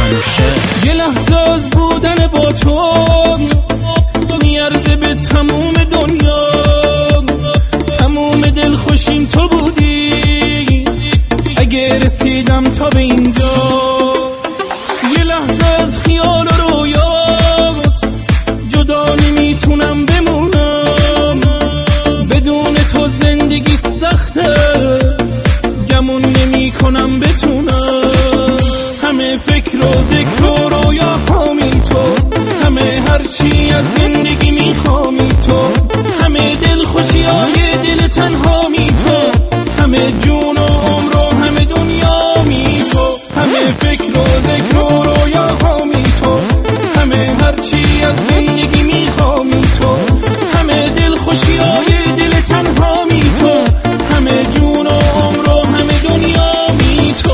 یه لحظه از بودن با تو میارزه به تموم دنیا، تموم دلخوشیم تو بودی اگه رسیدم تا به اینجا. یه لحظه از خیال و رویات جدا نمیتونم بمونم، بدون تو زندگی سخته گمون نمی کنم بتونم. همه فکر و ذکر و رویا هامی تو، همه هرچی از زندگی میخوامی تو، همه دل خوشی های دل تنهامی تو، همه جون و عمر و همه دنیا می تو. همه فکر و ذکر و رویا هامی تو، همه هرچی از زندگی میخوامی تو، همه دل خوشی های دل تنهامی تو، همه جون و عمر و همه دنیا می تو.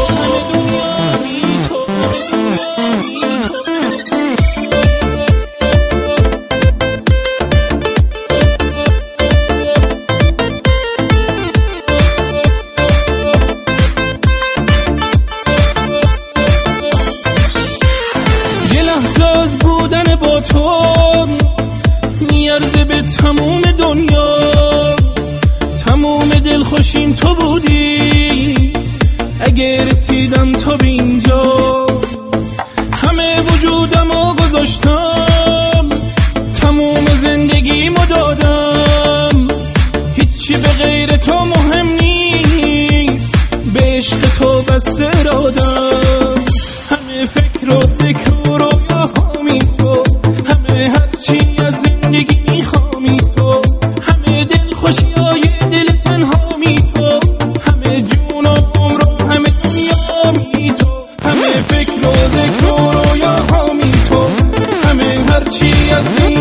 از بودن با تو میارزه به تموم دنیا، تموم دلخوشیم تو بودی اگه رسیدم تا به اینجا. همه وجودمو گذاشتم، تموم زندگیمو دادم، هیچی به غیر تو مهم نیست، به عشق تو بس ارادم. همه فکر و ذکر و رویا هامی تو، همه هرچی از زندگی میخوامی تو، همه دل خوشی های دل تنهامی تو، همه جون و عمر و همه دنیا می تو. همه فکر و ذکر و رویا هامی تو، همه هرچی از